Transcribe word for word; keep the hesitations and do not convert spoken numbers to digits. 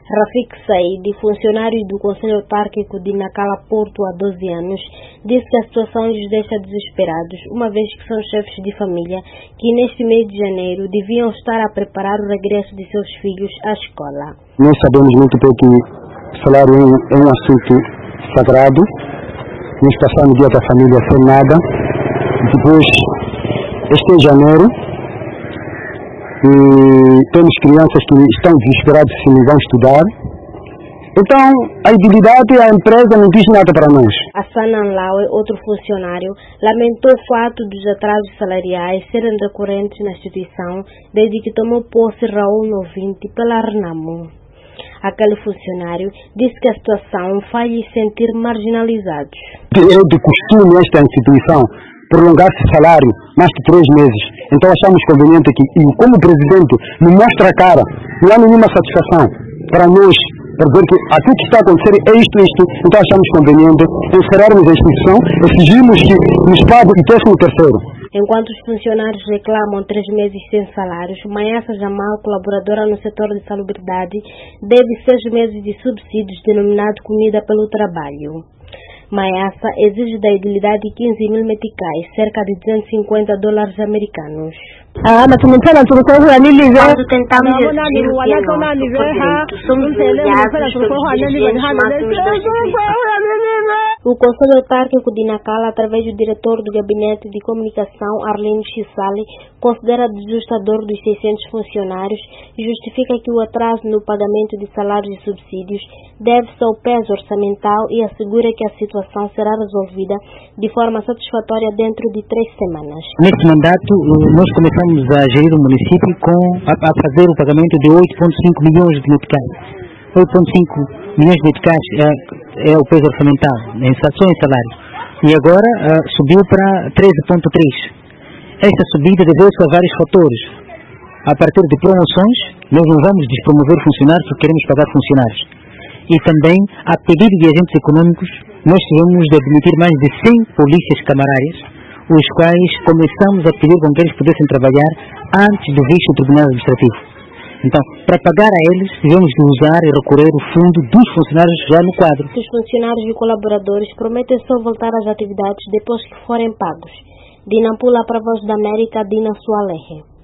Rafik Said, funcionário do Conselho Autárquico de Nacala Porto há doze anos, disse que a situação lhes deixa desesperados, uma vez que são chefes de família que neste mês de janeiro deviam estar a preparar o regresso de seus filhos à escola. Nós sabemos muito bem que o salário é um, é um assunto sagrado. Nós passamos o dia da família sem nada. Depois, este é janeiro. E temos crianças que estão desesperadas se não vão estudar. Então, a idilidade, a empresa não diz nada para nós. Hassan Anlaue, outro funcionário, lamentou o fato dos atrasos salariais serem recorrentes na instituição desde que tomou posse Raul Novinte pela Renamo. Aquele funcionário disse que a situação faz lhes sentir marginalizados. É de costume esta instituição prolongar-se salário mais de três meses. Então achamos conveniente que, e como o presidente não mostra a cara, não há nenhuma satisfação para nós, para ver que aquilo que está a acontecer é isto, isto, então achamos conveniente encerrarmos a instituição, exigimos que nos pague o décimo terceiro. Enquanto os funcionários reclamam três meses sem salários, Mayassa Jamal, colaboradora no setor de salubridade, deve seis meses de subsídios denominado comida pelo trabalho. Mayassa exige da idilidade quinze mil meticais, cerca de duzentos e cinquenta dólares americanos. Quando tentamos exigir o que é nosso direito, somos humilhados pelos dirigentes máximos. O Conselho Autárquico de Nacala, através do diretor do Gabinete de Comunicação, Arlindo Chisali, considera desajustador dos seiscentos funcionários e justifica que o atraso no pagamento de salários e subsídios deve-se ao peso orçamental e assegura que a situação será resolvida de forma satisfatória dentro de três semanas. Neste mandato, nós começamos a gerir o município com, a, a fazer o pagamento de oito vírgula cinco milhões de meticais. oito vírgula cinco milhões de meticais é, é o peso orçamental, em só em salário. E agora uh, subiu para treze vírgula três. Esta subida deve-se a vários fatores. A partir de promoções, nós não vamos despromover funcionários porque queremos pagar funcionários. E também, a pedido de agentes econômicos, nós tivemos de admitir mais de cem polícias camarárias, os quais começamos a pedir com que eles pudessem trabalhar antes do visto do Tribunal Administrativo. Então, para pagar a eles, tivemos de usar e recorrer o fundo dos funcionários já no quadro. Os funcionários e colaboradores prometem só voltar às atividades depois que forem pagos. De Nampula para a Voz da América, Dina Sualehe.